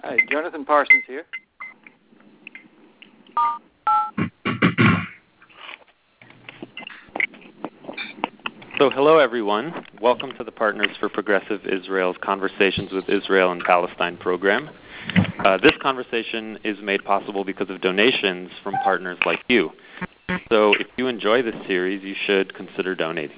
Hi, Jonathan Parsons here. So hello everyone. Welcome to the Partners for Progressive Israel's Conversations with Israel and Palestine program. This conversation is made possible because of donations from partners like you. So if you enjoy this series, you should consider donating.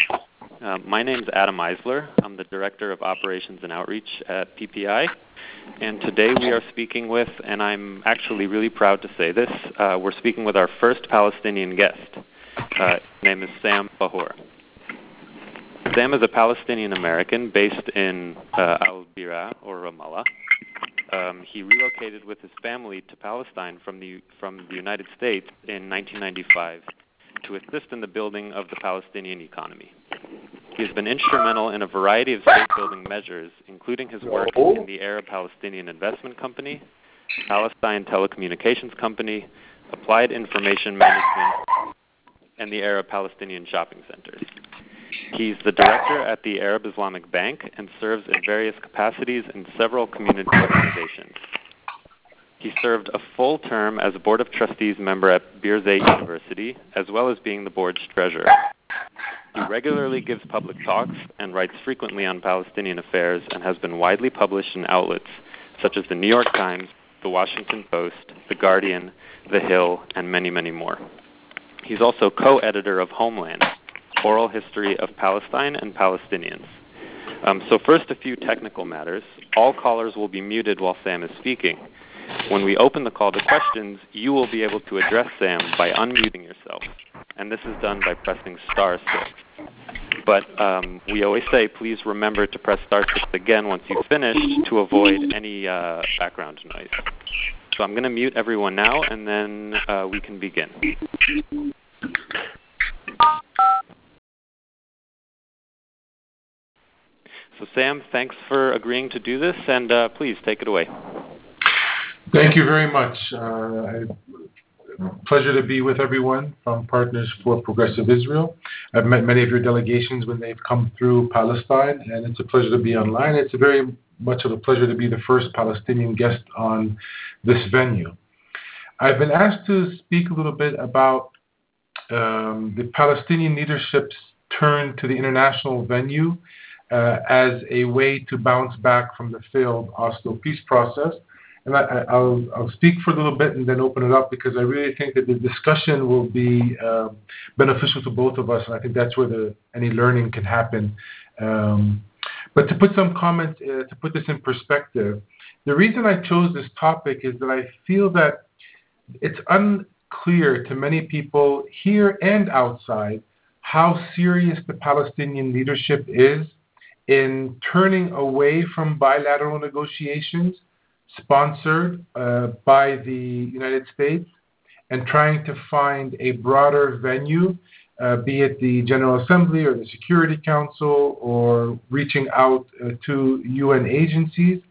My name is Adam Eisler. I'm the Director of Operations and Outreach at PPI. And today we are speaking with, and I'm actually really proud to say this, we're speaking with our first Palestinian guest. His name is Sam Bahor. Sam is a Palestinian-American based in Al-Bira, or Ramallah. He relocated with his family to Palestine from the United States in 1995 to assist in the building of the Palestinian economy. He has been instrumental in a variety of state-building measures, including his work in the Arab-Palestinian Investment Company, Palestine Telecommunications Company, Applied Information Management, and the Arab-Palestinian Shopping Centers. He's the director at the Arab Islamic Bank and serves in various capacities in several community organizations. He served a full term as a Board of Trustees member at Birzeit University, as well as being the board's treasurer. He regularly gives public talks and writes frequently on Palestinian affairs and has been widely published in outlets such as the New York Times, the Washington Post, the Guardian, The Hill, and many, many more. He's also co-editor of Homeland, Oral History of Palestine and Palestinians. So first, a few technical matters. All callers will be muted while Sam is speaking. When we open the call to questions, you will be able to address Sam by unmuting yourself, and this is done by pressing *6. But we always say, please remember to press *6 again once you've finished to avoid any background noise. So I'm going to mute everyone now, and then we can begin. So Sam, thanks for agreeing to do this, and please take it away. Thank you very much. Pleasure to be with everyone from Partners for Progressive Israel. I've met many of your delegations when they've come through Palestine, and it's a pleasure to be online. It's very much of a pleasure to be the first Palestinian guest on this venue. I've been asked to speak a little bit about the Palestinian leadership's turn to the international venue as a way to bounce back from the failed Oslo peace process. And I'll speak for a little bit and then open it up because I really think that the discussion will be beneficial to both of us, and I think that's where any learning can happen. But to put some comments, to put this in perspective, the reason I chose this topic is that I feel that it's unclear to many people here and outside how serious the Palestinian leadership is in turning away from bilateral negotiations sponsored by the United States and trying to find a broader venue, be it the General Assembly or the Security Council, or reaching out to UN agencies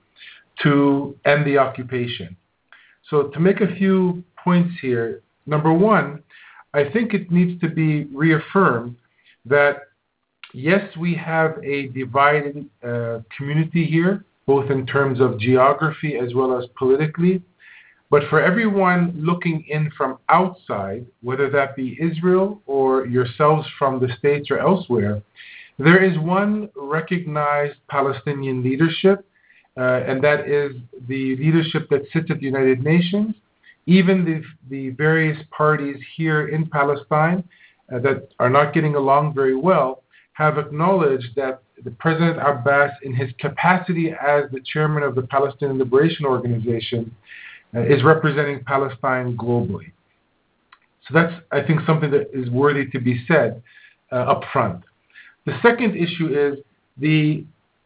to end the occupation. So to make a few points here, number one, I think it needs to be reaffirmed that yes, we have a divided community here, both in terms of geography as well as politically. But for everyone looking in from outside, whether that be Israel or yourselves from the States or elsewhere, there is one recognized Palestinian leadership, and that is the leadership that sits at the United Nations. Even the various parties here in Palestine that are not getting along very well have acknowledged that the President Abbas, in his capacity as the chairman of the Palestinian Liberation Organization, is representing Palestine globally. So that's, I think, something that is worthy to be said up front. The second issue is the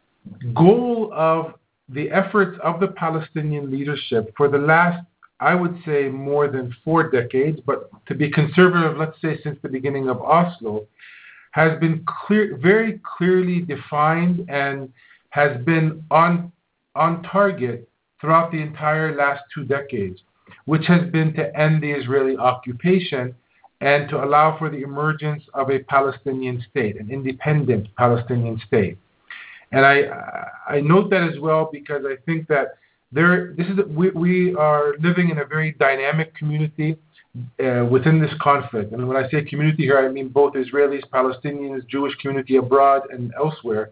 goal of the efforts of the Palestinian leadership for the last, I would say, more than 4 decades, but to be conservative, let's say since the beginning of Oslo, has been very clearly defined and has been on target throughout the entire last 2 decades, which has been to end the Israeli occupation and to allow for the emergence of a Palestinian state, an independent Palestinian state. And I note that as well because I think that We are living in a very dynamic community within this conflict. And when I say community here, I mean both Israelis, Palestinians, Jewish community abroad and elsewhere,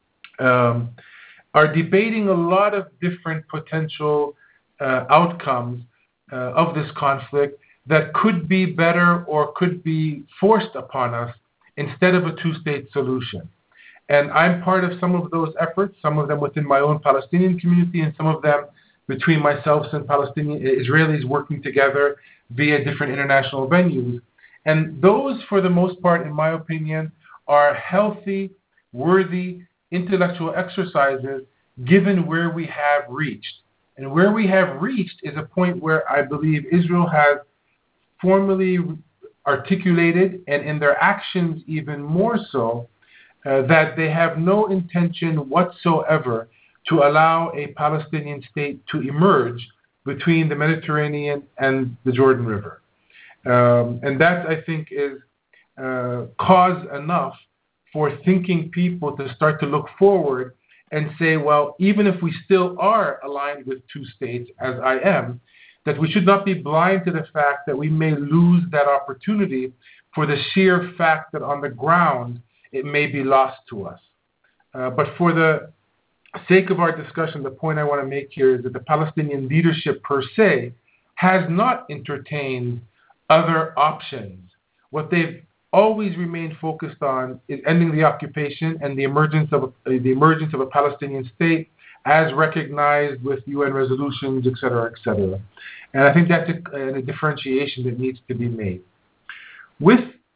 are debating a lot of different potential outcomes of this conflict that could be better or could be forced upon us instead of a two-state solution. And I'm part of some of those efforts, some of them within my own Palestinian community and some of them between myself and Palestinian Israelis working together via different international venues. And those, for the most part, in my opinion, are healthy, worthy, intellectual exercises given where we have reached. And where we have reached is a point where I believe Israel has formally articulated, and in their actions even more so, that they have no intention whatsoever to allow a Palestinian state to emerge between the Mediterranean and the Jordan River. And that, I think, is cause enough for thinking people to start to look forward and say, well, even if we still are aligned with two states, as I am, that we should not be blind to the fact that we may lose that opportunity for the sheer fact that on the ground it may be lost to us. But for the sake of our discussion, the point I want to make here is that the Palestinian leadership per se has not entertained other options. What they've always remained focused on is ending the occupation and the emergence of a Palestinian state as recognized with UN resolutions, et cetera, et cetera. And I think that's a differentiation that needs to be made. With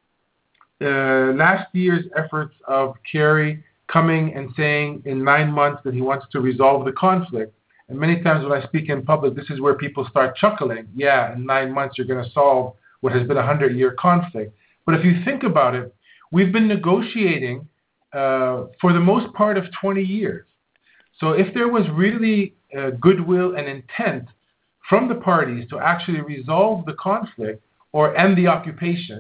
last year's efforts of Kerry coming and saying in 9 months that he wants to resolve the conflict, and many times when I speak in public, this is where people start chuckling. Yeah, in 9 months you're going to solve what has been a 100-year conflict. But if you think about it, we've been negotiating for the most part of 20 years. So if there was really goodwill and intent from the parties to actually resolve the conflict or end the occupation,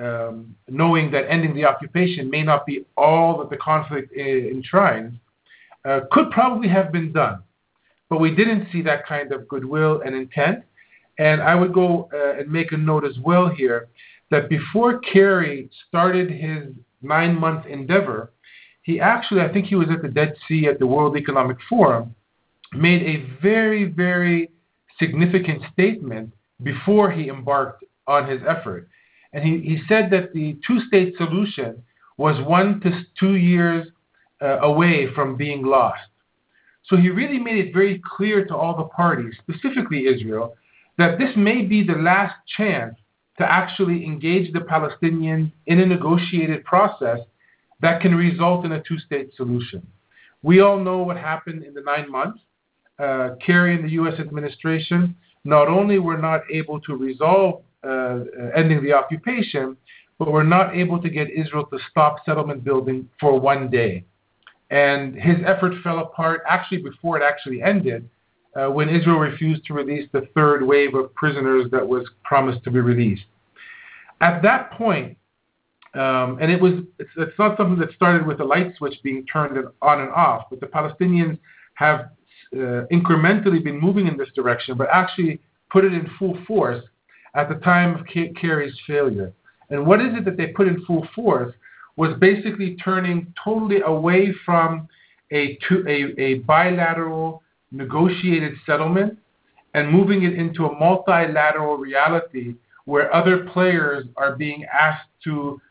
knowing that ending the occupation may not be all that the conflict enshrines, could probably have been done. But we didn't see that kind of goodwill and intent. And I would go and make a note as well here that before Kerry started his 9-month endeavor, he actually, I think he was at the Dead Sea at the World Economic Forum, made a very, very significant statement before he embarked on his effort. And he said that the two-state solution was 1 to 2 years away from being lost. So he really made it very clear to all the parties, specifically Israel, that this may be the last chance to actually engage the Palestinians in a negotiated process that can result in a two-state solution. We all know what happened in the 9 months. Kerry and the U.S. administration not only were not able to resolve ending the occupation, but were not able to get Israel to stop settlement building for 1 day. And his effort fell apart actually before it actually ended, when Israel refused to release the third wave of prisoners that was promised to be released. At that point, and it's not something that started with a light switch being turned on and off, but the Palestinians have incrementally been moving in this direction, but actually put it in full force at the time of Kerry's failure. And what is it that they put in full force was basically turning totally away from a bilateral negotiated settlement and moving it into a multilateral reality where other players are being asked to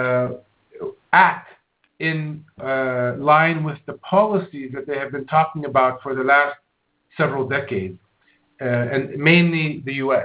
act in line with the policies that they have been talking about for the last several decades, and mainly the U.S.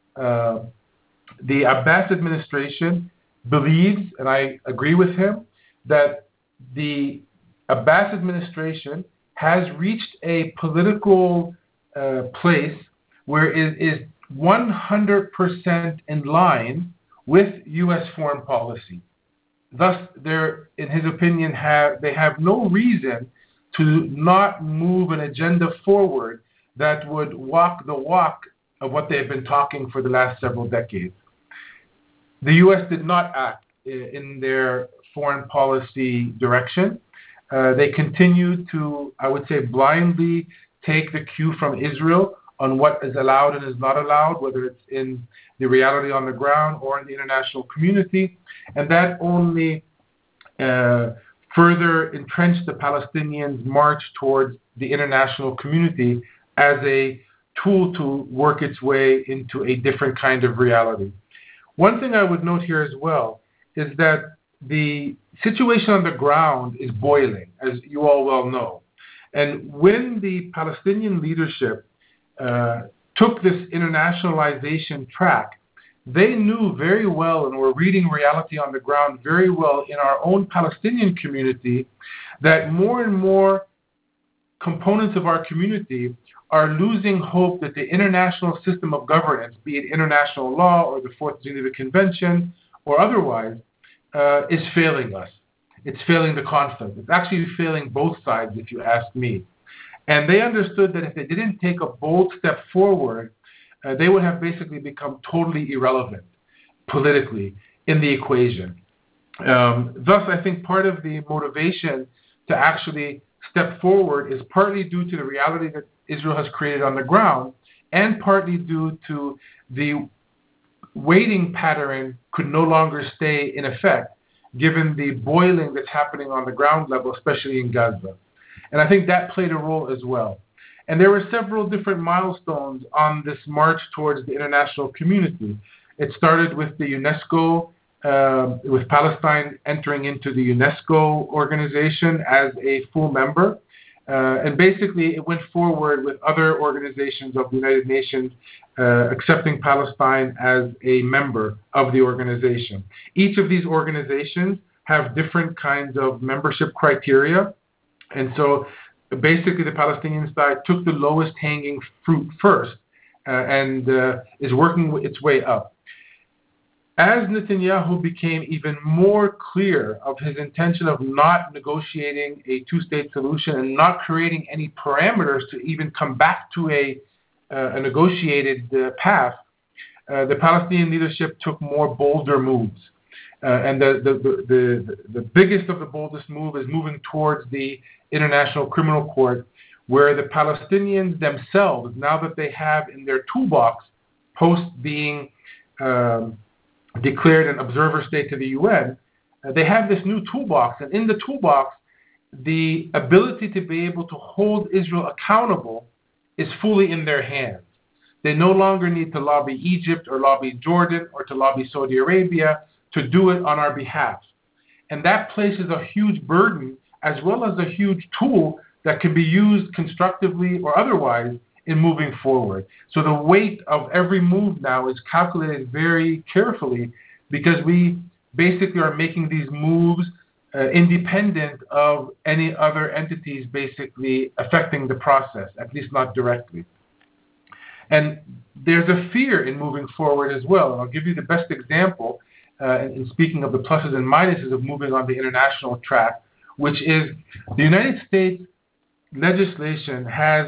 The Abbas administration believes, and I agree with him, that the Abbas administration has reached a political place where it is 100% in line with U.S. foreign policy. Thus, in his opinion, they have no reason to not move an agenda forward that would walk the walk of what they've been talking for the last several decades. The U.S. did not act in their foreign policy direction. They continued to, I would say, blindly take the cue from Israel on what is allowed and is not allowed, whether it's in the reality on the ground or in the international community. And that only further entrenched the Palestinians' march towards the international community as a tool to work its way into a different kind of reality. One thing I would note here as well is that the situation on the ground is boiling, as you all well know. And when the Palestinian leadership took this internationalization track, they knew very well and were reading reality on the ground very well in our own Palestinian community that more and more components of our community are losing hope that the international system of governance, be it international law or the Fourth Geneva Convention or otherwise, is failing us. It's failing the conflict. It's actually failing both sides, if you ask me. And they understood that if they didn't take a bold step forward, they would have basically become totally irrelevant politically in the equation. Thus, I think part of the motivation to actually step forward is partly due to the reality that Israel has created on the ground, and partly due to the waiting pattern could no longer stay in effect, given the boiling that's happening on the ground level, especially in Gaza. And I think that played a role as well. And there were several different milestones on this march towards the international community. It started with the UNESCO, with Palestine entering into the UNESCO organization as a full member. And basically, it went forward with other organizations of the United Nations accepting Palestine as a member of the organization. Each of these organizations have different kinds of membership criteria. And so basically, the Palestinian side took the lowest hanging fruit first and is working its way up. As Netanyahu became even more clear of his intention of not negotiating a two-state solution and not creating any parameters to even come back to a negotiated path, the Palestinian leadership took more bolder moves. And the biggest of the boldest move is moving towards the International Criminal Court, where the Palestinians themselves, now that they have in their toolbox, post being declared an observer state to the UN, they have this new toolbox. And in the toolbox, the ability to be able to hold Israel accountable is fully in their hands. They no longer need to lobby Egypt or lobby Jordan or to lobby Saudi Arabia to do it on our behalf. And that places a huge burden as well as a huge tool that can be used constructively or otherwise in moving forward. So the weight of every move now is calculated very carefully because we basically are making these moves independent of any other entities basically affecting the process, at least not directly. And there's a fear in moving forward as well. And I'll give you the best example in speaking of the pluses and minuses of moving on the international track, which is the United States legislation has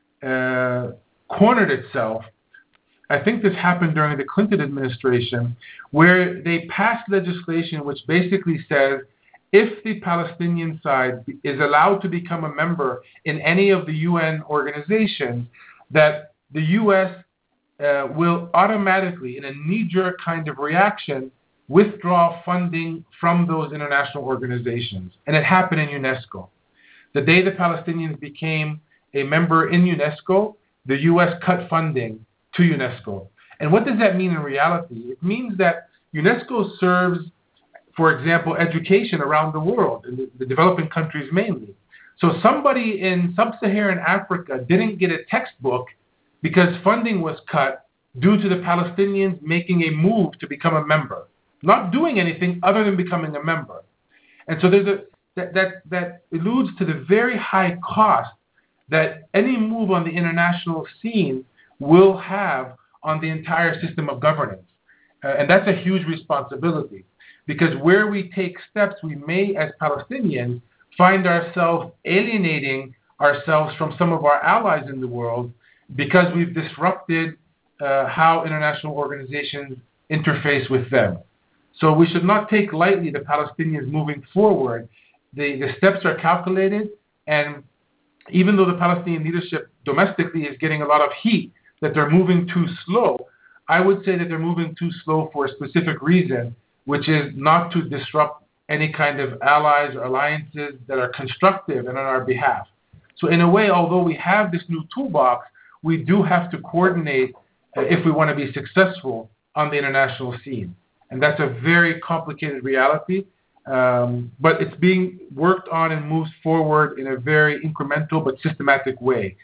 cornered itself. I think this happened during the Clinton administration, where they passed legislation which basically says if the Palestinian side is allowed to become a member in any of the UN organizations, that the U.S. Will automatically, in a knee-jerk kind of reaction, withdraw funding from those international organizations. And it happened in UNESCO. The day the Palestinians became a member in UNESCO, the U.S. cut funding to UNESCO. And what does that mean in reality? It means that UNESCO serves, for example, education around the world, in the developing countries mainly. So somebody in sub-Saharan Africa didn't get a textbook because funding was cut due to the Palestinians making a move to become a member, not doing anything other than becoming a member. And so there's that alludes to the very high cost that any move on the international scene will have on the entire system of governance. And that's a huge responsibility, because where we take steps, we may, as Palestinians, find ourselves alienating ourselves from some of our allies in the world because we've disrupted how international organizations interface with them. So we should not take lightly the Palestinians moving forward. The steps are calculated, and even though the Palestinian leadership domestically is getting a lot of heat that they're moving too slow. I would say that they're moving too slow for a specific reason, which is not to disrupt any kind of allies or alliances that are constructive and on our behalf. So in a way, although we have this new toolbox, we do have to coordinate if we want to be successful on the international scene. And that's a very complicated reality, but it's being worked on and moves forward in a very incremental but systematic way.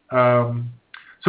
So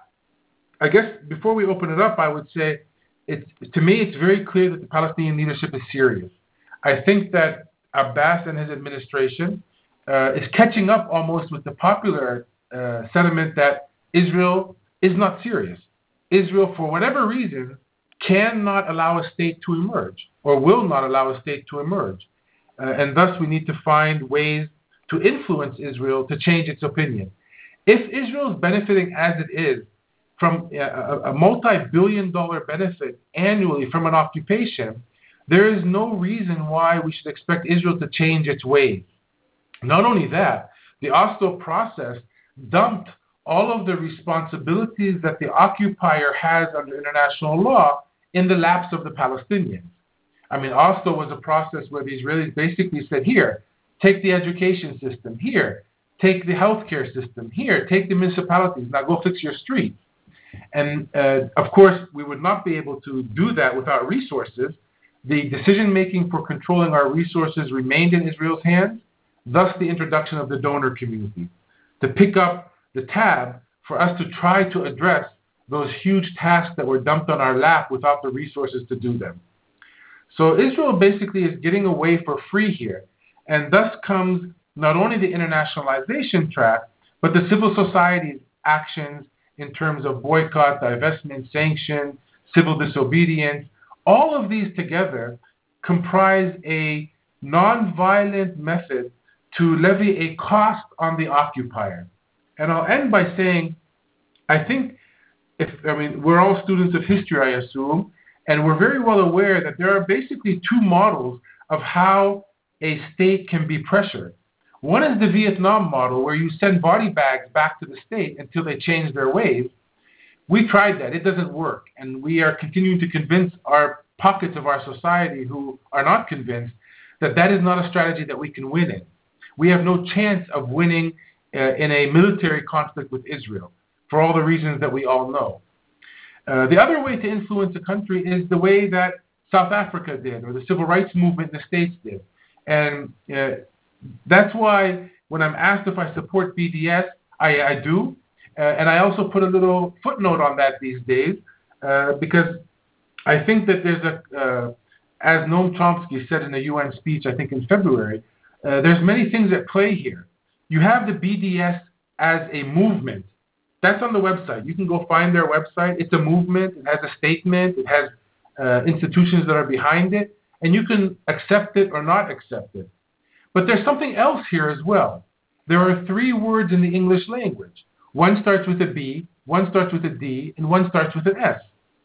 I guess before we open it up, I would say, to me, it's very clear that the Palestinian leadership is serious. I think that Abbas and his administration is catching up almost with the popular sentiment that Israel is not serious. Israel, for whatever reason, cannot allow a state to emerge or will not allow a state to emerge. And thus we need to find ways to influence Israel to change its opinion. If Israel is benefiting as it is from a multi-billion-dollar benefit annually from an occupation, there is no reason why we should expect Israel to change its ways. Not only that, the Oslo process dumped all of the responsibilities that the occupier has under international law in the laps of the Palestinians. I mean, Oslo was a process where the Israelis basically said, here, take the education system, here, take the healthcare system, here, take the municipalities, now go fix your streets. And of course, we would not be able to do that without resources. The decision-making for controlling our resources remained in Israel's hands, thus the introduction of the donor community, to pick up the tab for us to try to address those huge tasks that were dumped on our lap without the resources to do them. So Israel basically is getting away for free here, and thus comes not only the internationalization track, but the civil society's actions in terms of boycott, divestment, sanction, civil disobedience. All of these together comprise a nonviolent method to levy a cost on the occupier. And I'll end by saying, I think, we're all students of history, I assume, and we're very well aware that there are basically two models of how a state can be pressured. One is the Vietnam model, where you send body bags back to the state until they change their ways. We tried that. It doesn't work. And we are continuing to convince our pockets of our society who are not convinced that that is not a strategy that we can win in. We have no chance of winning in a military conflict with Israel, for all the reasons that we all know. The other way to influence a country is the way that South Africa did, or the civil rights movement in the States did. And that's why when I'm asked if I support BDS, I do. And I also put a little footnote on that these days, because I think that there's as Noam Chomsky said in a UN speech, I think in February, there's many things at play here. You have the BDS as a movement. That's on the website. You can go find their website. It's a movement. It has a statement. It has institutions that are behind it. And you can accept it or not accept it. But there's something else here as well. There are three words in the English language. One starts with a B, one starts with a D, and one starts with an S.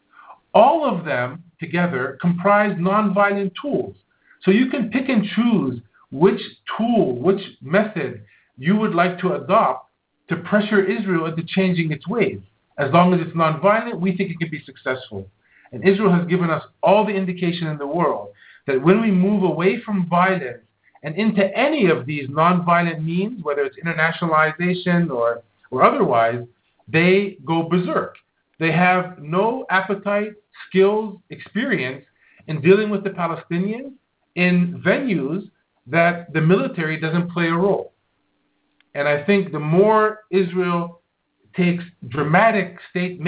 All of them together comprise nonviolent tools. So you can pick and choose which tool, which method you would like to adopt to pressure Israel into changing its ways. As long as it's nonviolent, we think it can be successful. And Israel has given us all the indication in the world that when we move away from violence and into any of these nonviolent means, whether it's internationalization or otherwise, they go berserk. They have no appetite, skills, experience in dealing with the Palestinians in venues that the military doesn't play a role. And I think the more Israel makes dramatic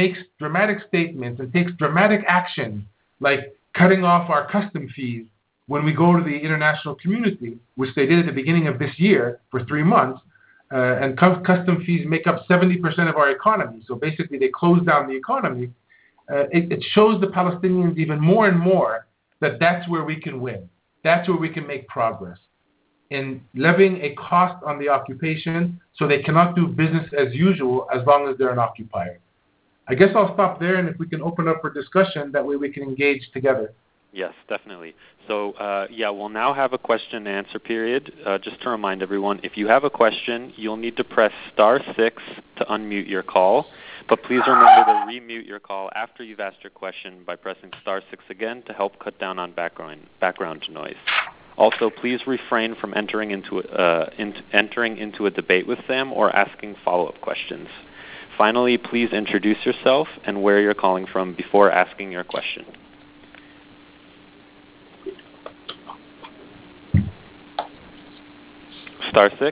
statements and takes dramatic action, like cutting off our custom fees when we go to the international community, which they did at the beginning of this year for 3 months, and custom fees make up 70% of our economy. So basically they close down the economy. It shows the Palestinians even more and more that that's where we can win. That's where we can make progress, in levying a cost on the occupation so they cannot do business as usual as long as they're an occupier. I guess I'll stop there, and if we can open up for discussion, that way we can engage together. Yes, definitely. So, we'll now have a question and answer period. Just to remind everyone, if you have a question, you'll need to press *6 to unmute your call. But please remember to remute your call after you've asked your question by pressing *6 again to help cut down on background noise. Also, please refrain from entering into a debate with Sam or asking follow-up questions. Finally, please introduce yourself and where you're calling from before asking your question. *6.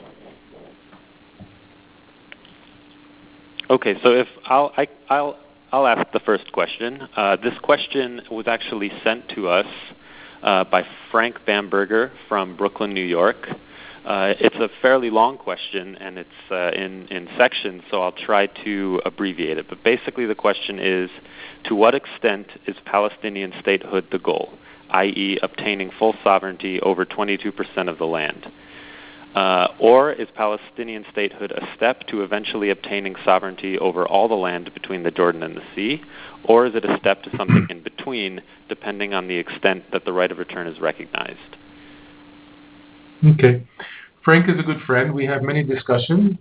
Okay, so if I'll ask the first question. This question was actually sent to us by Frank Bamberger from Brooklyn, New York. It's a fairly long question, and it's in sections, so I'll try to abbreviate it. But basically the question is, to what extent is Palestinian statehood the goal, i.e. obtaining full sovereignty over 22% of the land? Or is Palestinian statehood a step to eventually obtaining sovereignty over all the land between the Jordan and the sea? Or is it a step to something in between, depending on the extent that the right of return is recognized? Okay. Frank is a good friend. We have many discussions.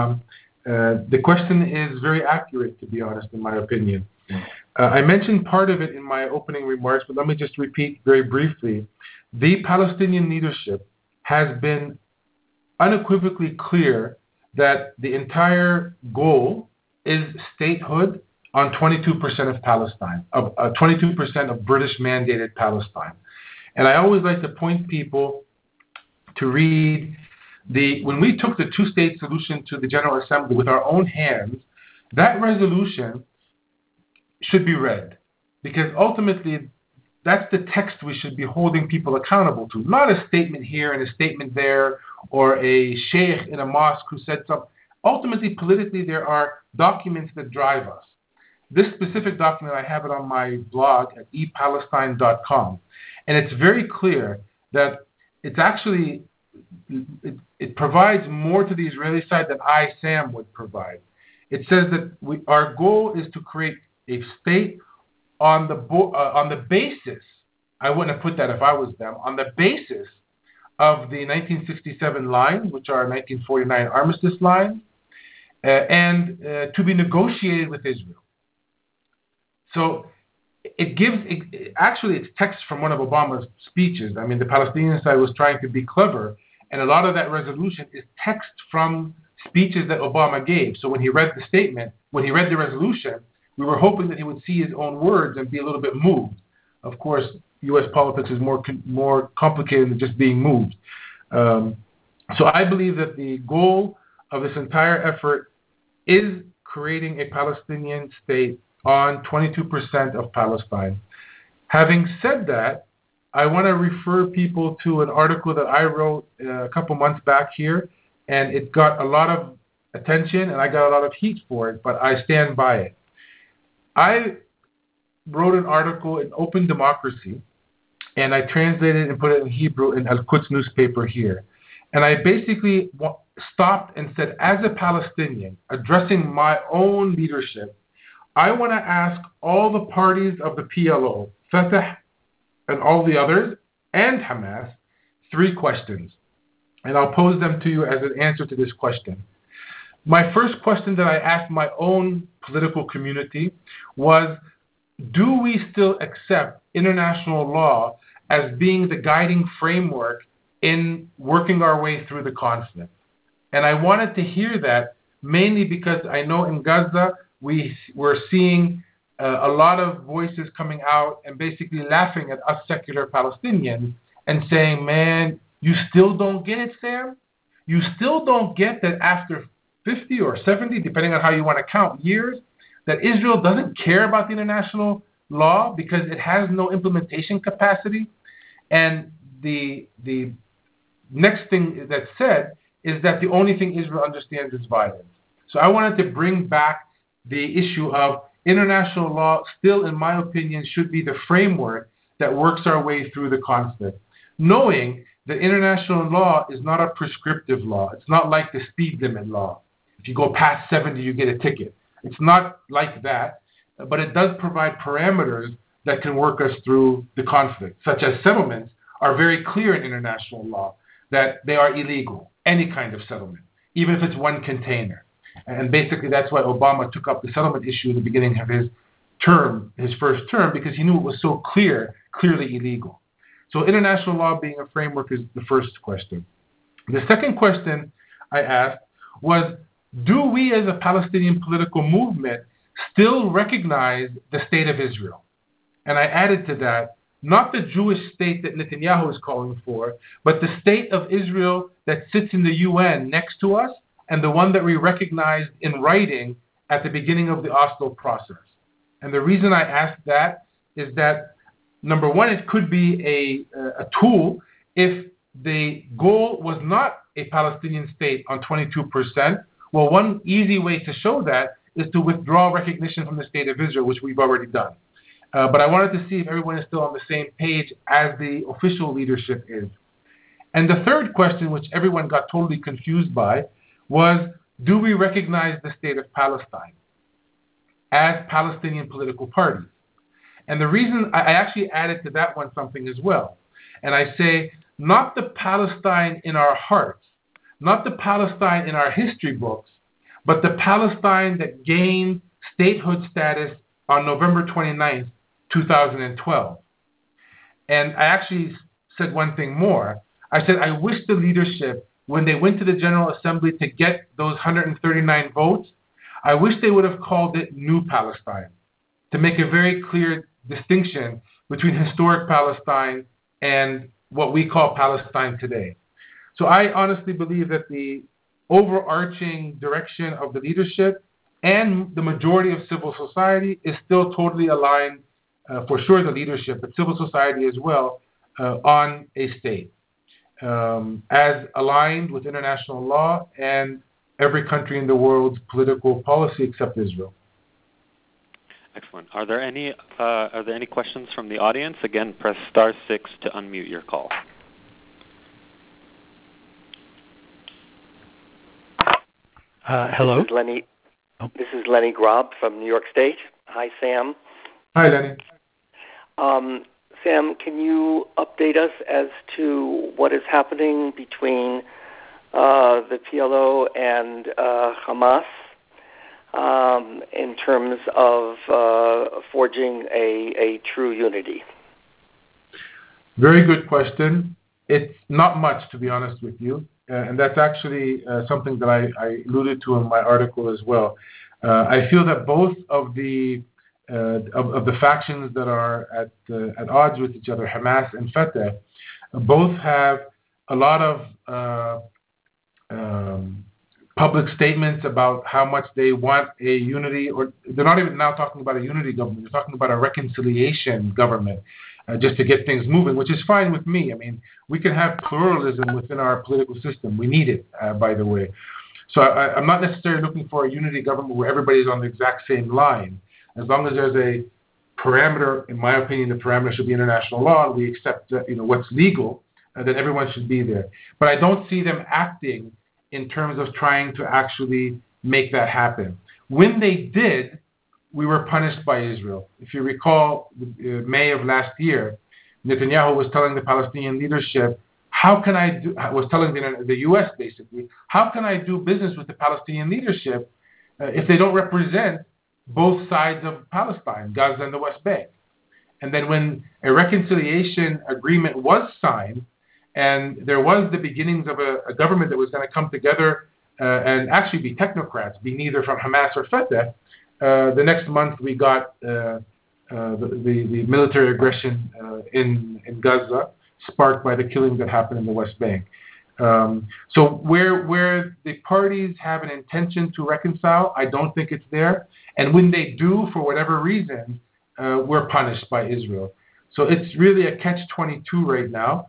The question is very accurate, to be honest, in my opinion. I mentioned part of it in my opening remarks, but let me just repeat very briefly. The Palestinian leadership has been unequivocally clear that the entire goal is statehood on 22% of Palestine, 22% of British-mandated Palestine. And I always like to point people to read when we took the two-state solution to the General Assembly with our own hands, that resolution should be read, because ultimately that's the text we should be holding people accountable to, not a statement here and a statement there, or a sheikh in a mosque who said something. Ultimately, politically, there are documents that drive us. This specific document, I have it on my blog at epalestine.com, and it's very clear that it's actually, it provides more to the Israeli side than I, Sam, would provide. It says that our goal is to create a state on the basis, I wouldn't have put that if I was them, on the basis of the 1967 lines, which are 1949 armistice lines, and to be negotiated with Israel. So actually it's text from one of Obama's speeches. I mean, the Palestinian side was trying to be clever, and a lot of that resolution is text from speeches that Obama gave. So when he read the resolution, we were hoping that he would see his own words and be a little bit moved. Of course, U.S. politics is more complicated than just being moved. So I believe that the goal of this entire effort is creating a Palestinian state on 22% of Palestine. Having said that, I want to refer people to an article that I wrote a couple months back here, and it got a lot of attention, and I got a lot of heat for it, but I stand by it. I wrote an article in Open Democracy, and I translated it and put it in Hebrew in Al-Quds newspaper here. And I basically stopped and said, as a Palestinian, addressing my own leadership, I want to ask all the parties of the PLO, Fatah, and all the others, and Hamas, 3 questions. And I'll pose them to you as an answer to this question. My first question that I asked my own political community was, do we still accept international law as being the guiding framework in working our way through the conflict? And I wanted to hear that mainly because I know in Gaza we're seeing a lot of voices coming out and basically laughing at us secular Palestinians and saying, man, you still don't get it, Sam? You still don't get that after 50 or 70, depending on how you want to count years, that Israel doesn't care about the international law because it has no implementation capacity? And the next thing that's said is that the only thing Israel understands is violence. So I wanted to bring back the issue of international law still, in my opinion, should be the framework that works our way through the conflict, knowing that international law is not a prescriptive law. It's not like the speed limit law. If you go past 70, you get a ticket. It's not like that, but it does provide parameters that can work us through the conflict, such as settlements, are very clear in international law that they are illegal, any kind of settlement, even if it's one container. And basically that's why Obama took up the settlement issue at the beginning of his first term, because he knew it was so clearly illegal. So international law being a framework is the first question. The second question I asked was, do we as a Palestinian political movement still recognize the state of Israel? And I added to that, not the Jewish state that Netanyahu is calling for, but the state of Israel that sits in the UN next to us and the one that we recognized in writing at the beginning of the Oslo process. And the reason I asked that is that, number one, it could be a tool if the goal was not a Palestinian state on 22%. Well, one easy way to show that is to withdraw recognition from the state of Israel, which we've already done. But I wanted to see if everyone is still on the same page as the official leadership is. And the third question, which everyone got totally confused by, was, do we recognize the state of Palestine as Palestinian political parties? And the reason I actually added to that one something as well. And I say, not the Palestine in our hearts, not the Palestine in our history books, but the Palestine that gained statehood status on November 29th, 2012. And I actually said one thing more. I said, I wish the leadership, when they went to the General Assembly to get those 139 votes, I wish they would have called it New Palestine, to make a very clear distinction between historic Palestine and what we call Palestine today. So I honestly believe that the overarching direction of the leadership and the majority of civil society is still totally aligned, for sure the leadership, but civil society as well, on a state, as aligned with international law and every country in the world's political policy except Israel. Excellent. Are there any questions from the audience? Again, press *6 to unmute your call. Hello. This is Lenny Grob from New York State. Hi, Sam. Hi, Lenny. Sam, can you update us as to what is happening between the PLO and Hamas in terms of forging a true unity? Very good question. It's not much, to be honest with you. And that's actually something that I alluded to in my article as well. I feel that both of the factions that are at odds with each other, Hamas and Fatah, both have a lot of public statements about how much they want a unity, or they're not even now talking about a unity government. They're talking about a reconciliation government, just to get things moving, which is fine with me. I mean, we can have pluralism within our political system. We need it, by the way. So I'm not necessarily looking for a unity government where everybody's on the exact same line. As long as there's a parameter, in my opinion, the parameter should be international law, and we accept what's legal, then everyone should be there. But I don't see them acting in terms of trying to actually make that happen. When they did, we were punished by Israel. If you recall, May of last year, Netanyahu was telling the Palestinian leadership, was telling the U.S. basically, how can I do business with the Palestinian leadership if they don't represent both sides of Palestine, Gaza and the West Bank? And then when a reconciliation agreement was signed, and there was the beginnings of a government that was going to come together and actually be technocrats, be neither from Hamas or Fatah, the next month we got the military aggression in Gaza, sparked by the killing that happened in the West Bank. So where the parties have an intention to reconcile, I don't think it's there. And when they do, for whatever reason, we're punished by Israel. So it's really a catch-22 right now.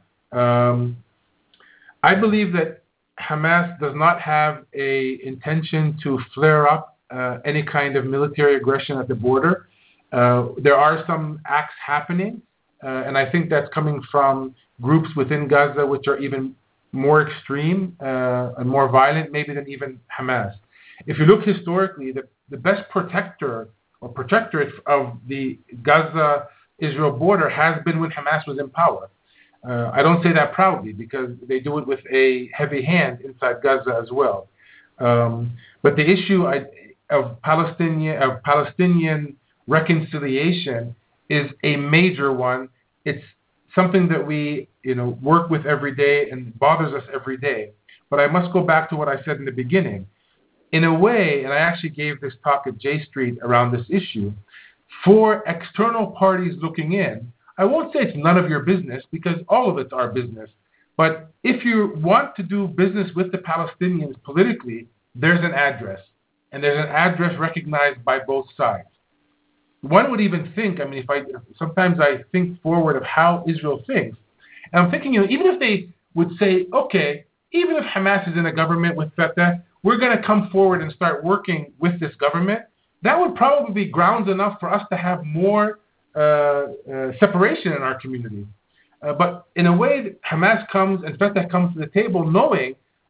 I believe that Hamas does not have a intention to flare up any kind of military aggression at the border. There are some acts happening, and I think that's coming from groups within Gaza which are even more extreme and more violent maybe than even Hamas. If you look historically, the best protector or protectorate of the Gaza Israel border has been when Hamas was in power. I don't say that proudly because they do it with a heavy hand inside Gaza as well. But the issue of Palestinian reconciliation is a major one. It's something that we work with every day and bothers us every day. But I must go back to what I said in the beginning. In a way, and I actually gave this talk at J Street around this issue, for external parties looking in, I won't say it's none of your business because all of it's our business. But if you want to do business with the Palestinians politically, there's an address. And there's an address recognized by both sides. One would even think, sometimes I think forward of how Israel thinks. And I'm thinking, even if they would say, okay, even if Hamas is in a government with Fatah, we're going to come forward and start working with this government, that would probably be grounds enough for us to have more separation in our community. But in a way, Hamas comes and Fatah comes to the table knowing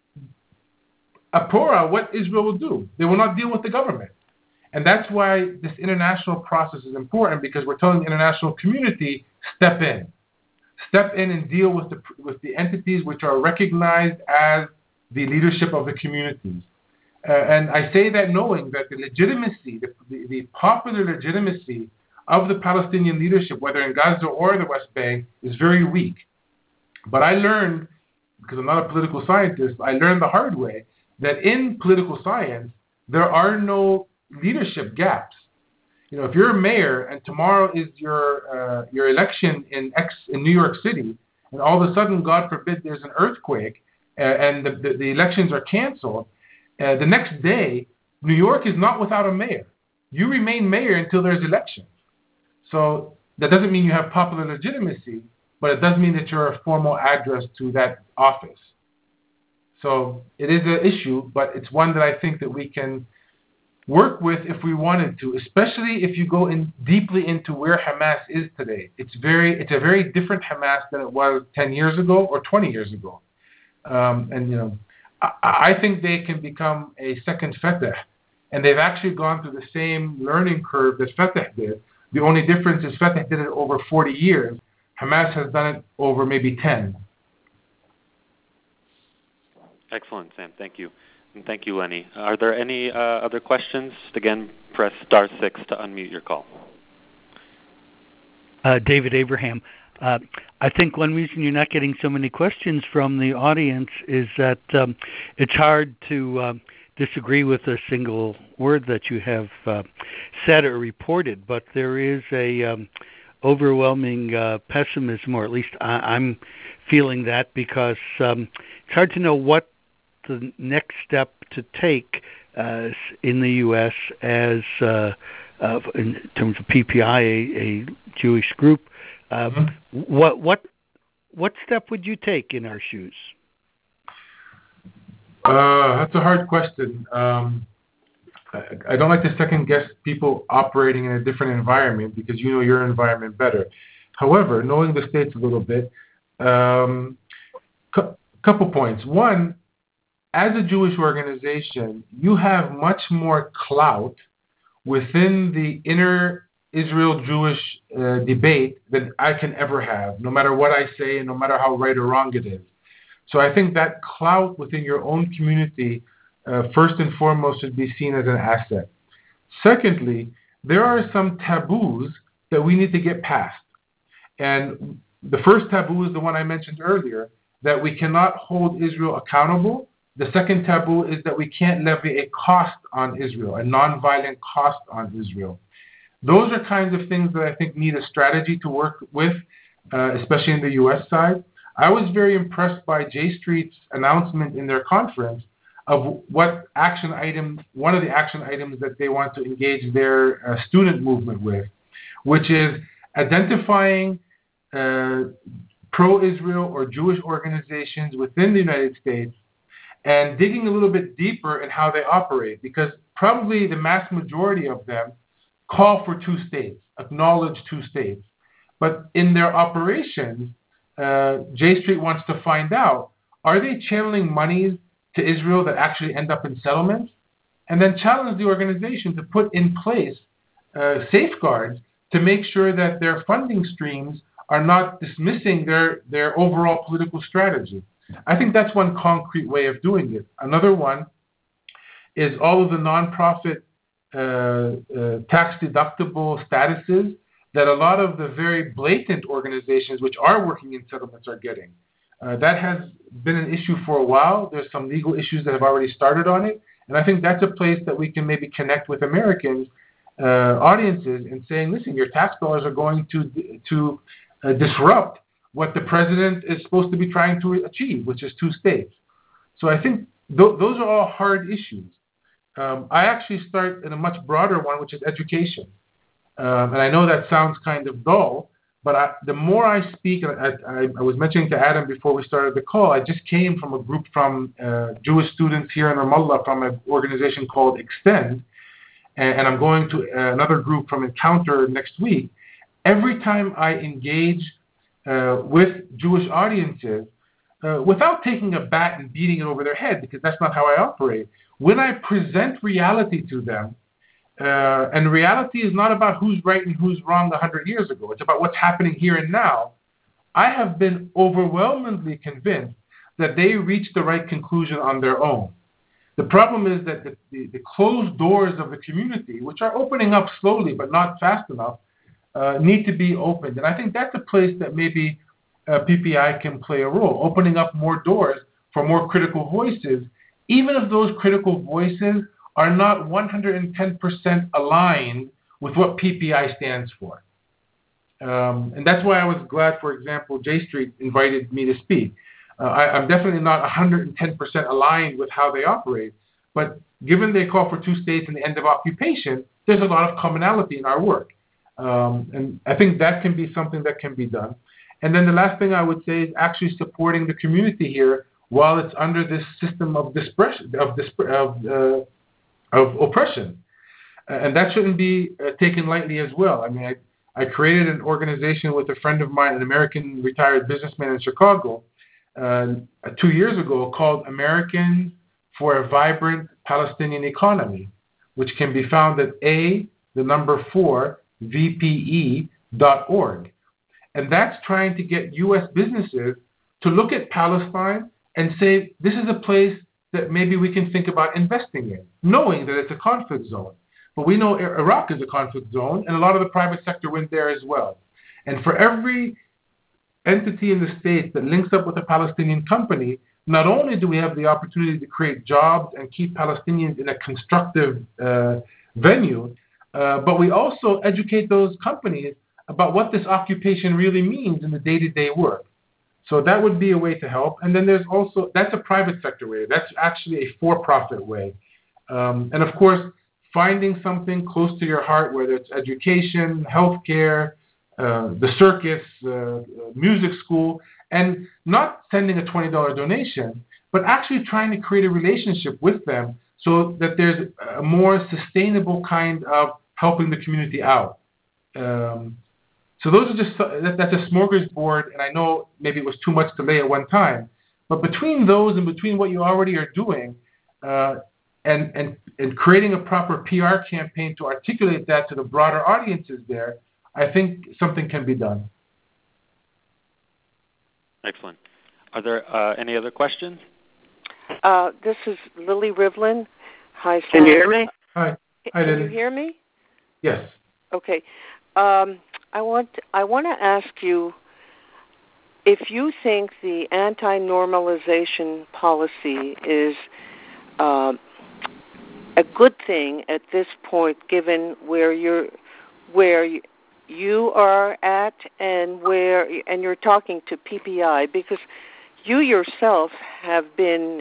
what Israel will do. They will not deal with the government. And that's why this international process is important, because we're telling the international community, step in. Step in and deal with the entities which are recognized as the leadership of the communities. And I say that knowing that the legitimacy, the popular legitimacy of the Palestinian leadership, whether in Gaza or the West Bank, is very weak. But I learned, because I'm not a political scientist, I learned the hard way that in political science, there are no leadership gaps. If you're a mayor and tomorrow is your election in New York City, and all of a sudden, God forbid, there's an earthquake and the elections are canceled, the next day, New York is not without a mayor. You remain mayor until there's elections. So that doesn't mean you have popular legitimacy, but it does mean that you're a formal address to that office. So it is an issue, but it's one that I think that we can work with if we wanted to, especially if you go in deeply into where Hamas is today. It's a very different Hamas than it was 10 years ago or 20 years ago. I think they can become a second Fatah, and they've actually gone through the same learning curve that Fatah did. The only difference is Fatah did it over 40 years. Hamas has done it over maybe 10. Excellent, Sam. Thank you. And thank you, Lenny. Are there any other questions? Again, press *6 to unmute your call. David Abraham. I think one reason you're not getting so many questions from the audience is that it's hard to disagree with a single word that you have said or reported, but there is a overwhelming pessimism, or at least I'm feeling that, because it's hard to know what the next step to take in the U.S. as in terms of PPI, a Jewish group. What step would you take in our shoes? That's a hard question. I don't like to second guess people operating in a different environment because you know your environment better. However, knowing the states a little bit, couple points. One, as a Jewish organization, you have much more clout within the inner Israel-Jewish debate than I can ever have, no matter what I say and no matter how right or wrong it is. So I think that clout within your own community, first and foremost, should be seen as an asset. Secondly, there are some taboos that we need to get past. And the first taboo is the one I mentioned earlier, that we cannot hold Israel accountable. The second taboo is that we can't levy a cost on Israel, a nonviolent cost on Israel. Those are kinds of things that I think need a strategy to work with, especially in the U.S. side. I was very impressed by J Street's announcement in their conference of what action item, one of the action items that they want to engage their student movement with, which is identifying pro-Israel or Jewish organizations within the United States and digging a little bit deeper in how they operate, because probably the mass majority of them call for two states, acknowledge two states. But in their operations, J Street wants to find out, are they channeling monies to Israel that actually end up in settlements? And then challenge the organization to put in place safeguards to make sure that their funding streams are not dismissing their overall political strategy. I think that's one concrete way of doing it. Another one is all of the nonprofit tax-deductible statuses that a lot of the very blatant organizations which are working in settlements are getting. That has been an issue for a while. There's some legal issues that have already started on it. And I think that's a place that we can maybe connect with Americans, audiences, and saying, listen, your tax dollars are going to disrupt what the president is supposed to be trying to achieve, which is 2 states. So I think those are all hard issues. I actually start in a much broader one, which is education. And I know that sounds kind of dull, but the more I speak, I was mentioning to Adam before we started the call, I just came from a group from Jewish students here in Ramallah from an organization called Extend, and I'm going to another group from Encounter next week. Every time I engage with Jewish audiences, without taking a bat and beating it over their head, because that's not how I operate, when I present reality to them, and reality is not about who's right and who's wrong 100 years ago. It's about what's happening here and now. I have been overwhelmingly convinced that they reached the right conclusion on their own. The problem is that the closed doors of the community, which are opening up slowly but not fast enough, need to be opened. And I think that's a place that maybe PPI can play a role, opening up more doors for more critical voices, even if those critical voices are not 110% aligned with what PPI stands for. And that's why I was glad, for example, J Street invited me to speak. I'm definitely not 110% aligned with how they operate, but given they call for 2 states and the end of occupation, there's a lot of commonality in our work. And I think that can be something that can be done. And then the last thing I would say is actually supporting the community here while it's under this system of oppression. And that shouldn't be taken lightly as well. I mean, I created an organization with a friend of mine, an American retired businessman in Chicago, 2 years ago called Americans for a Vibrant Palestinian Economy, which can be found at VPE.org. And that's trying to get U.S. businesses to look at Palestine and say, this is a place that maybe we can think about investing in, knowing that it's a conflict zone. But we know Iraq is a conflict zone, and a lot of the private sector went there as well. And for every entity in the States that links up with a Palestinian company, not only do we have the opportunity to create jobs and keep Palestinians in a constructive venue, but we also educate those companies about what this occupation really means in the day-to-day work. So that would be a way to help. And then there's also, that's a private sector way. That's actually a for-profit way. And of course, finding something close to your heart, whether it's education, healthcare, the circus, music school, and not sending a $20 donation, but actually trying to create a relationship with them so that there's a more sustainable kind of helping the community out. So those are just, that's a smorgasbord, and I know maybe it was too much to lay at one time, but between those and between what you already are doing and creating a proper PR campaign to articulate that to the broader audiences there, I think something can be done. Excellent. Are there any other questions? This is Lily Rivlin. Hi, Sam. Can you hear me? Hi. Hi, Can Lily. you hear me? Yes. Okay. I want to ask you if you think the anti-normalization policy is a good thing at this point, given where you are at and you're talking to PPI, because you yourself have been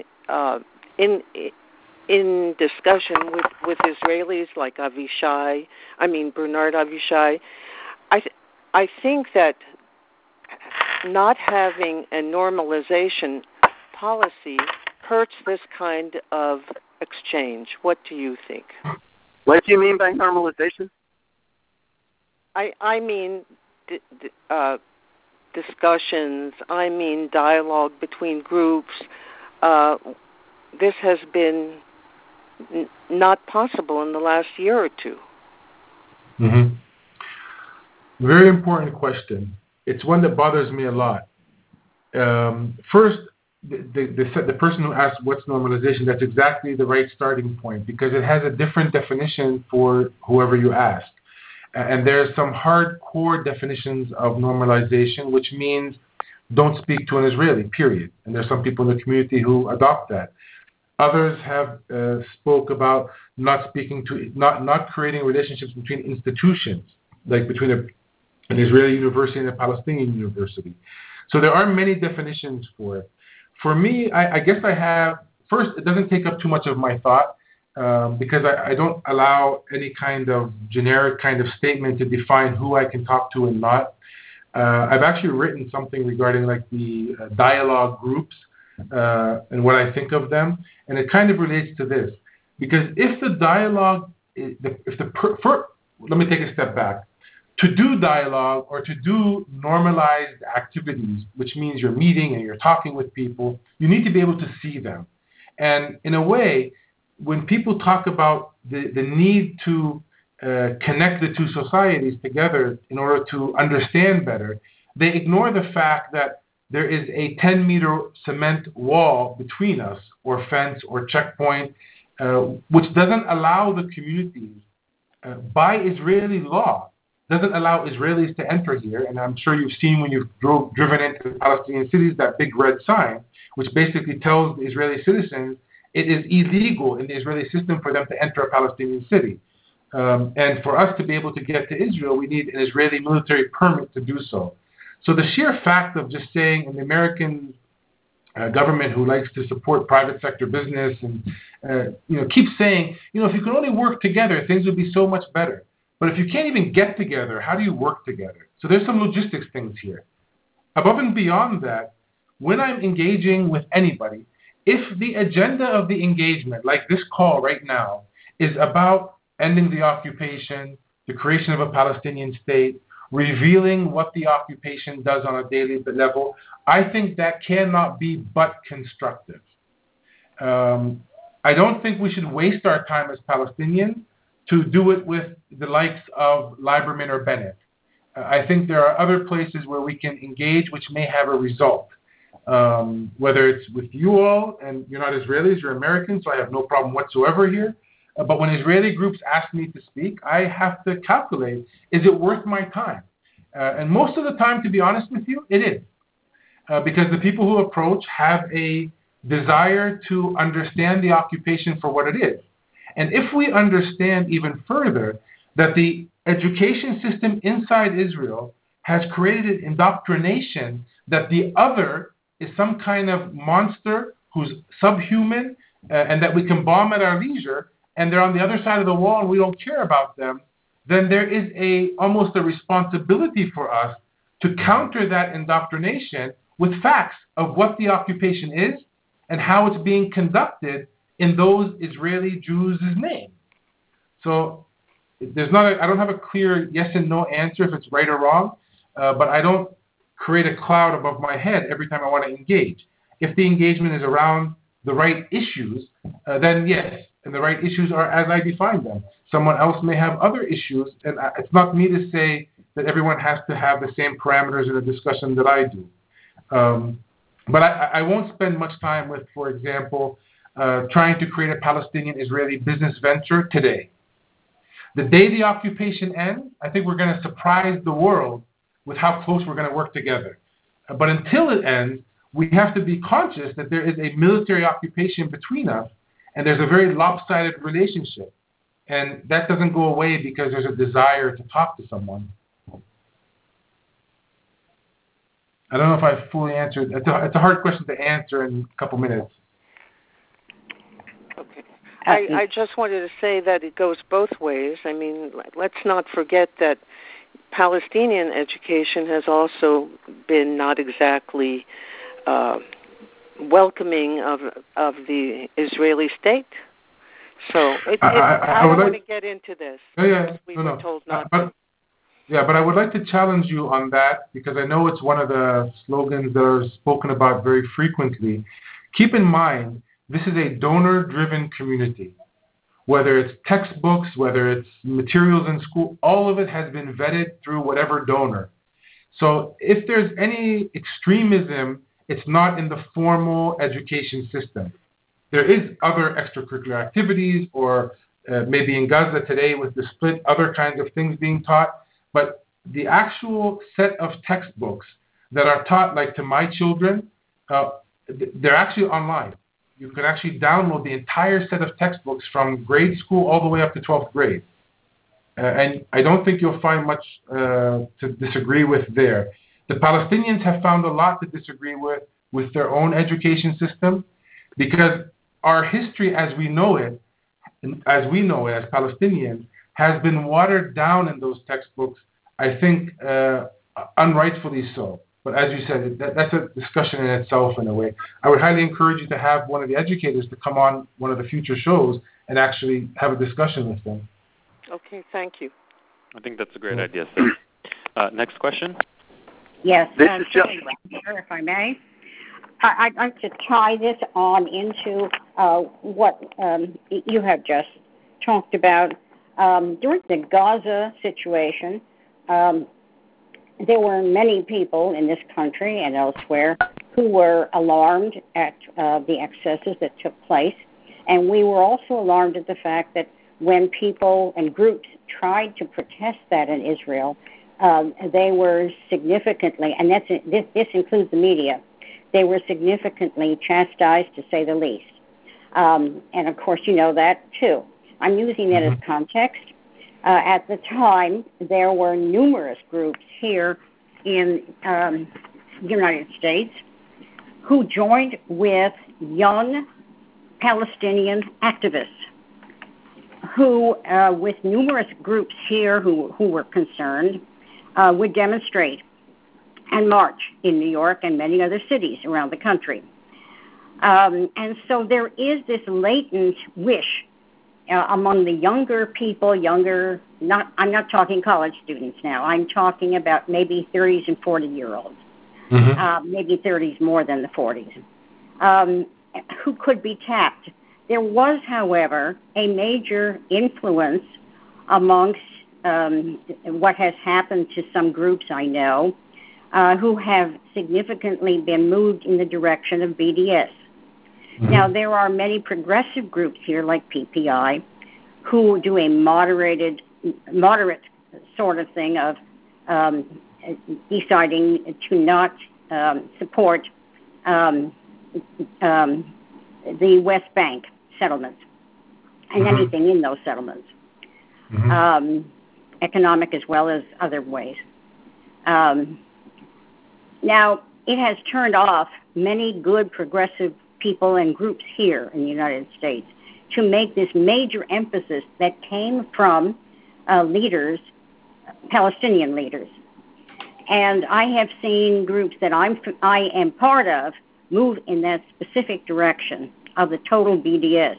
in discussion with Israelis like Bernard Avishai. I think that not having a normalization policy hurts this kind of exchange. What do you think? What do you mean by normalization? I mean discussions. I mean dialogue between groups. This has been not possible in the last year or two. Mm-hmm. Very important question. It's one that bothers me a lot. First, the person who asked what's normalization, that's exactly the right starting point because it has a different definition for whoever you ask. And there's some hardcore definitions of normalization, which means don't speak to an Israeli, period. And there's some people in the community who adopt that. Others have spoke about not speaking to, not creating relationships between institutions, like between an Israeli university and a Palestinian university. So there are many definitions for it. For me, I guess I have, first, it doesn't take up too much of my thought because I don't allow any kind of generic kind of statement to define who I can talk to and not. I've actually written something regarding like the dialogue groups and what I think of them, and it kind of relates to this. Because if the dialogue, let me take a step back. To do dialogue or to do normalized activities, which means you're meeting and you're talking with people, you need to be able to see them. And in a way, when people talk about the need to connect the two societies together in order to understand better, they ignore the fact that there is a 10-meter cement wall between us, or fence, or checkpoint, which doesn't allow the communities, by Israeli law, doesn't allow Israelis to enter here. And I'm sure you've seen when you've driven into Palestinian cities that big red sign, which basically tells the Israeli citizens it is illegal in the Israeli system for them to enter a Palestinian city. And for us to be able to get to Israel, we need an Israeli military permit to do so. So the sheer fact of just saying an American government who likes to support private sector business and keeps saying, if you can only work together, things would be so much better. But if you can't even get together, how do you work together? So there's some logistics things here. Above and beyond that, when I'm engaging with anybody, if the agenda of the engagement, like this call right now, is about ending the occupation, the creation of a Palestinian state, revealing what the occupation does on a daily level, I think that cannot be but constructive. I don't think we should waste our time as Palestinians to do it with the likes of Lieberman or Bennett. I think there are other places where we can engage which may have a result. Whether it's with you all, and you're not Israelis, you're Americans, so I have no problem whatsoever here. But when Israeli groups ask me to speak, I have to calculate, is it worth my time? And most of the time, to be honest with you, it is. Because the people who approach have a desire to understand the occupation for what it is. And if we understand even further that the education system inside Israel has created an indoctrination that the other is some kind of monster who's subhuman and that we can bomb at our leisure, and they're on the other side of the wall and we don't care about them, then there is almost a responsibility for us to counter that indoctrination with facts of what the occupation is and how it's being conducted in those Israeli Jews' name. So I don't have a clear yes and no answer if it's right or wrong, but I don't create a cloud above my head every time I want to engage. If the engagement is around the right issues, then yes, and the right issues are as I define them. Someone else may have other issues, and it's not me to say that everyone has to have the same parameters in a discussion that I do. But I won't spend much time with, for example, trying to create a Palestinian-Israeli business venture today. The day the occupation ends, I think we're going to surprise the world with how close we're going to work together. But until it ends, we have to be conscious that there is a military occupation between us, and there's a very lopsided relationship. And that doesn't go away because there's a desire to talk to someone. I don't know if I fully answered. It's a hard question to answer in a couple minutes. Okay. I just wanted to say that it goes both ways. I mean, let's not forget that Palestinian education has also been not exactly welcoming of the Israeli state. So I don't want to get into this. We were told not to. Yeah, but I would like to challenge you on that because I know it's one of the slogans that are spoken about very frequently. Keep in mind, this is a donor-driven community. whether it's textbooks, whether it's materials in school, all of it has been vetted through whatever donor. So if there's any extremism, it's not in the formal education system. There is other extracurricular activities, or maybe in Gaza today with the split, other kinds of things being taught, but the actual set of textbooks that are taught, like to my children, they're actually online. You can actually download the entire set of textbooks from grade school all the way up to 12th grade. And I don't think you'll find much to disagree with there. The Palestinians have found a lot to disagree with their own education system, because our history as we know it as Palestinians, has been watered down in those textbooks, I think unrightfully so. But as you said, that's a discussion in itself in a way. I would highly encourage you to have one of the educators to come on one of the future shows and actually have a discussion with them. Okay, thank you. I think that's a great idea, Seth. Next question? Yes, Shelley here, if I may. I'd like to tie this on into what you have just talked about. During the Gaza situation, there were many people in this country and elsewhere who were alarmed at the excesses that took place. And we were also alarmed at the fact that when people and groups tried to protest that in Israel, they were significantly, and this includes the media, they were significantly chastised, to say the least. And, of course, you know that, too. I'm using that as context. At the time, there were numerous groups here in the United States who joined with young Palestinian activists who, with numerous groups here who were concerned, would demonstrate and march in New York and many other cities around the country. And so there is this latent wish among the younger people, I'm not talking college students now, I'm talking about maybe 30s and 40-year-olds, maybe 30s more than the 40s, who could be tapped. There was, however, a major influence amongst what has happened to some groups I know who have significantly been moved in the direction of BDS. Now, there are many progressive groups here, like PPI, who do a moderate sort of thing of deciding to not support the West Bank settlements and anything in those settlements, economic as well as other ways. Now, it has turned off many good progressive people and groups here in the United States to make this major emphasis that came from leaders, Palestinian leaders. And I have seen groups that I am part of move in that specific direction of the total BDS.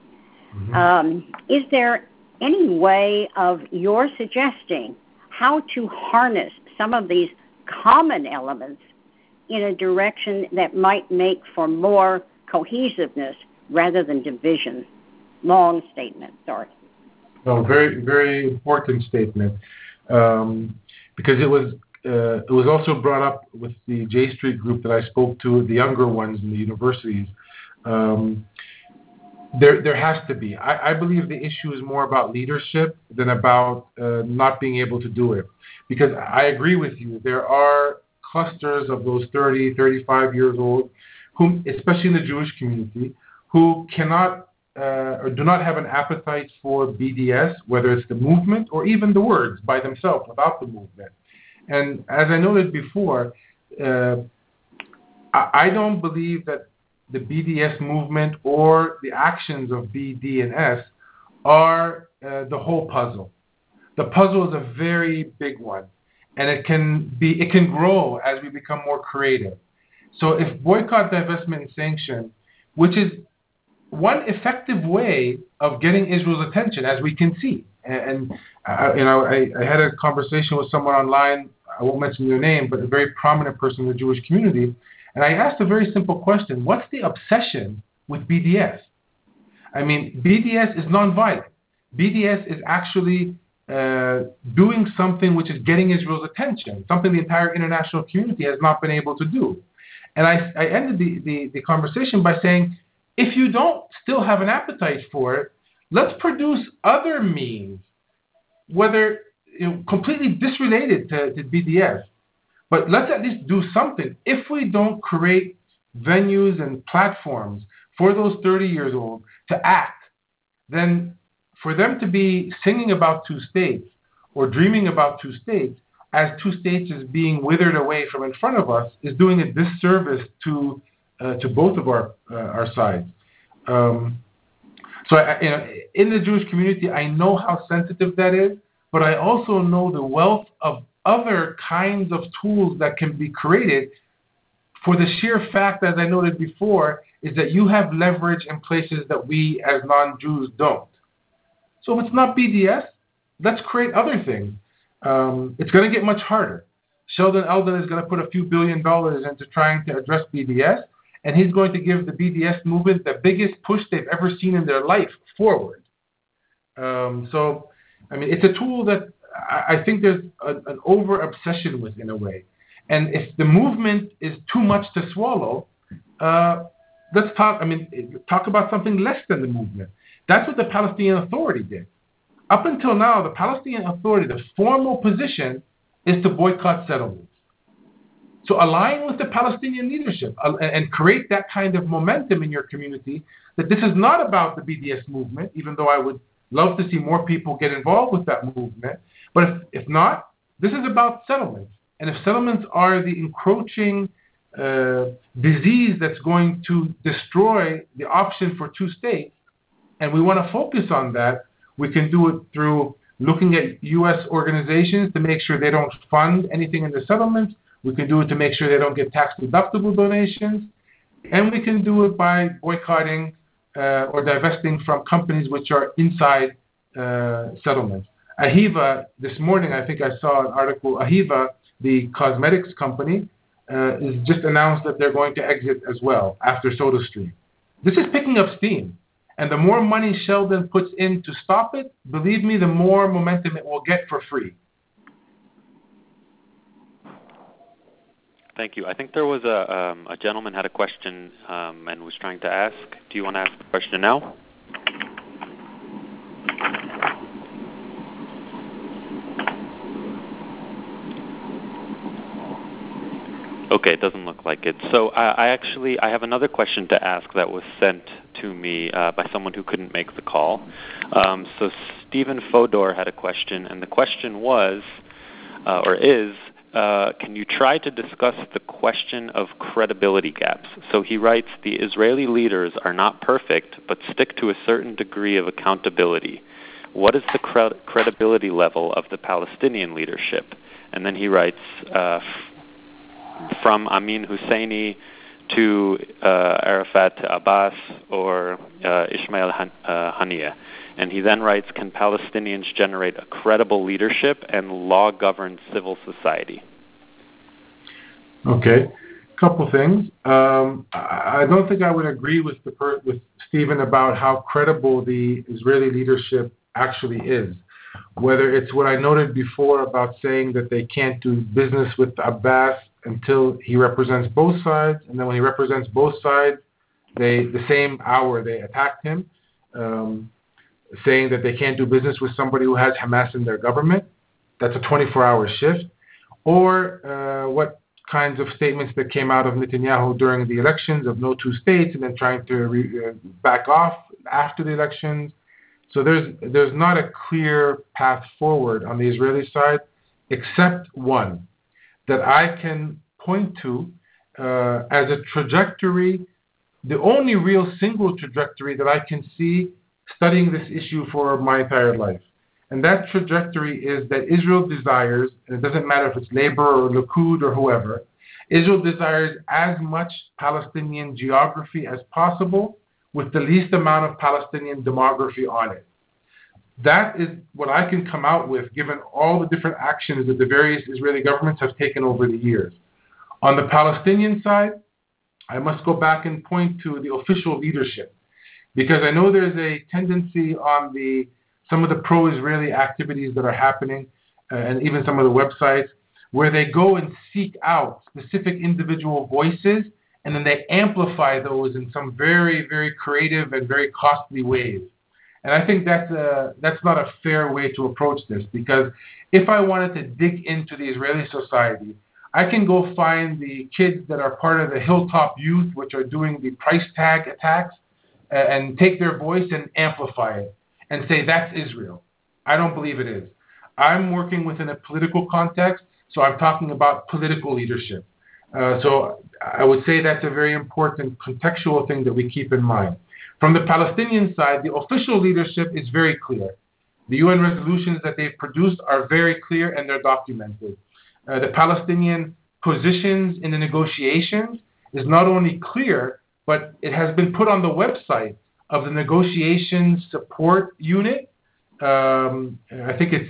Is there any way of your suggesting how to harness some of these common elements in a direction that might make for more cohesiveness rather than division? Long statement, sorry. No, very, very important statement, because it was also brought up with the J Street group that I spoke to, the younger ones in the universities. There has to be. I believe the issue is more about leadership than about not being able to do it. Because I agree with you, there are clusters of those 30, 35 years old, whom, especially in the Jewish community, who cannot or do not have an appetite for BDS, whether it's the movement or even the words by themselves without the movement. And as I noted before, I don't believe that the BDS movement or the actions of BD and S are the whole puzzle. The puzzle is a very big one, and it can grow as we become more creative. So if boycott, divestment, and sanction, which is one effective way of getting Israel's attention, as we can see, and I had a conversation with someone online, I won't mention their name, but a very prominent person in the Jewish community, and I asked a very simple question: what's the obsession with BDS? I mean, BDS is nonviolent. BDS is actually doing something which is getting Israel's attention, something the entire international community has not been able to do. And I ended the conversation by saying, if you don't still have an appetite for it, let's produce other means, whether completely disrelated to BDS. But let's at least do something. If we don't create venues and platforms for those 30 years old to act, then for them to be singing about two states or dreaming about two states as two states is being withered away from in front of us is doing a disservice to both of our sides. So in the Jewish community, I know how sensitive that is, but I also know the wealth of other kinds of tools that can be created for the sheer fact, as I noted before, is that you have leverage in places that we as non-Jews don't. So if it's not BDS, let's create other things. It's going to get much harder. Sheldon Eldon is going to put a few $1 billion into trying to address BDS, and he's going to give the BDS movement the biggest push they've ever seen in their life forward. So, I mean, it's a tool that I think there's an over-obsession with in a way. And if the movement is too much to swallow, let's talk about something less than the movement. That's what the Palestinian Authority did. Up until now, the Palestinian Authority, the formal position is to boycott settlements. So align with the Palestinian leadership and create that kind of momentum in your community that this is not about the BDS movement, even though I would love to see more people get involved with that movement. But if not, this is about settlements. And if settlements are the encroaching disease that's going to destroy the option for two states, and we want to focus on that, we can do it through looking at U.S. organizations to make sure they don't fund anything in the settlements. We can do it to make sure they don't get tax-deductible donations. And we can do it by boycotting or divesting from companies which are inside settlements. Ahiva, this morning I think I saw an article, Ahiva, the cosmetics company, has just announced that they're going to exit as well after SodaStream. This is picking up steam. And the more money Sheldon puts in to stop it, believe me, the more momentum it will get for free. Thank you. I think there was a gentleman had a question and was trying to ask. Do you want to ask the question now? Okay, it doesn't look like it. So I have another question to ask that was sent to me by someone who couldn't make the call. So Stephen Fodor had a question, and the question was, can you try to discuss the question of credibility gaps? So he writes, the Israeli leaders are not perfect, but stick to a certain degree of accountability. What is the credibility level of the Palestinian leadership? And then he writes, from Amin Husseini to Arafat to Abbas or Ismail Haniyeh. And he then writes, can Palestinians generate a credible leadership and law-governed civil society? Okay, couple things. I don't think I would agree with Stephen about how credible the Israeli leadership actually is. Whether it's what I noted before about saying that they can't do business with Abbas until he represents both sides, and then when he represents both sides, the same hour they attacked him, saying that they can't do business with somebody who has Hamas in their government. That's a 24-hour shift. Or what kinds of statements that came out of Netanyahu during the elections of no two states and then trying to back off after the elections. So there's not a clear path forward on the Israeli side, except one that I can point to as a trajectory, the only real single trajectory that I can see studying this issue for my entire life. And that trajectory is that Israel desires, and it doesn't matter if it's Labor or Likud or whoever, Israel desires as much Palestinian geography as possible with the least amount of Palestinian demography on it. That is what I can come out with, given all the different actions that the various Israeli governments have taken over the years. On the Palestinian side, I must go back and point to the official leadership. because I know there's a tendency on some of the pro-Israeli activities that are happening, and even some of the websites, where they go and seek out specific individual voices, and then they amplify those in some very, very creative and very costly ways. And I think that's not a fair way to approach this, because if I wanted to dig into the Israeli society, I can go find the kids that are part of the Hilltop Youth, which are doing the price tag attacks, and take their voice and amplify it and say that's Israel. I don't believe it is. I'm working within a political context, so I'm talking about political leadership. So I would say that's a very important contextual thing that we keep in mind. From the Palestinian side, the official leadership is very clear. The UN resolutions that they've produced are very clear and they're documented. The Palestinian positions in the negotiations is not only clear, but it has been put on the website of the Negotiations Support Unit. I think it's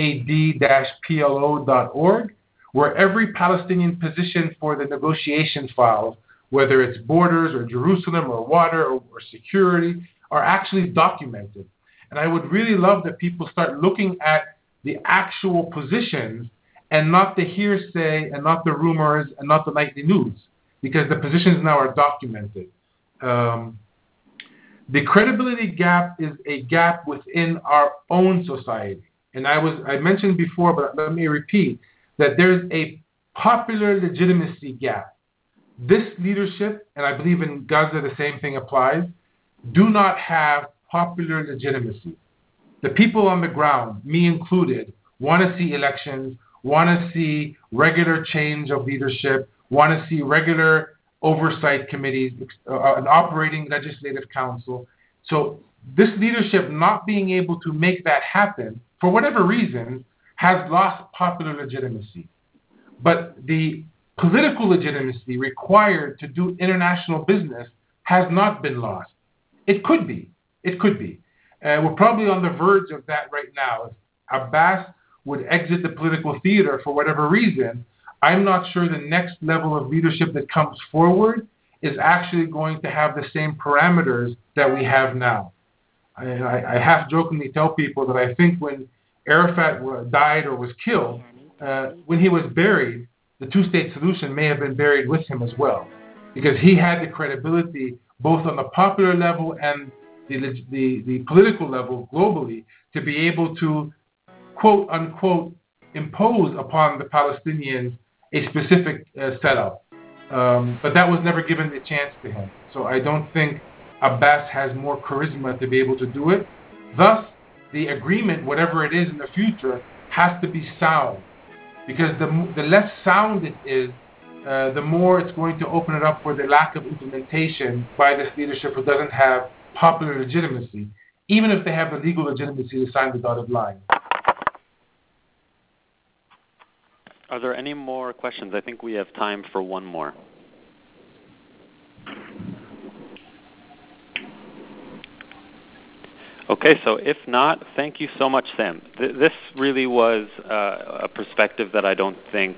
nad-plo.org, where every Palestinian position for the negotiation files, whether it's borders or Jerusalem or water or security, are actually documented. And I would really love that people start looking at the actual positions and not the hearsay and not the rumors and not the nightly news, because the positions now are documented. The credibility gap is a gap within our own society. And I mentioned before, but let me repeat, that there's a popular legitimacy gap. This leadership, and I believe in Gaza the same thing applies, do not have popular legitimacy. The people on the ground, me included, want to see elections, want to see regular change of leadership, want to see regular oversight committees, an operating legislative council. So this leadership not being able to make that happen, for whatever reason, has lost popular legitimacy. But the political legitimacy required to do international business has not been lost. It could be. We're probably on the verge of that right now. If Abbas would exit the political theater for whatever reason, I'm not sure the next level of leadership that comes forward is actually going to have the same parameters that we have now. I half-jokingly tell people that I think when Arafat died or was killed, when he was buried, the two-state solution may have been buried with him as well, because he had the credibility both on the popular level and the political level globally to be able to, quote-unquote, impose upon the Palestinians a specific setup. But that was never given the chance to him. So I don't think Abbas has more charisma to be able to do it. Thus, the agreement, whatever it is in the future, has to be sound. Because the less sound it is, the more it's going to open it up for the lack of implementation by this leadership who doesn't have popular legitimacy, even if they have the legal legitimacy to sign the dotted line. Are there any more questions? I think we have time for one more. Okay, so if not, thank you so much, Sam. This really was a perspective that I don't think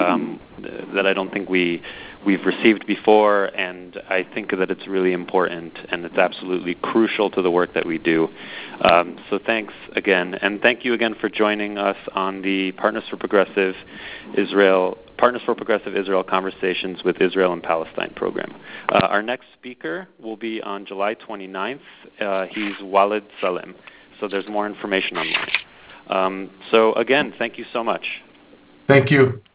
we've received before, and I think that it's really important and it's absolutely crucial to the work that we do. So thanks again, and thank you again for joining us on the Partners for Progressive Israel Conversations with Israel and Palestine program. Our next speaker will be on July 29th. He's Walid Salem. So there's more information online. So again, thank you so much. Thank you.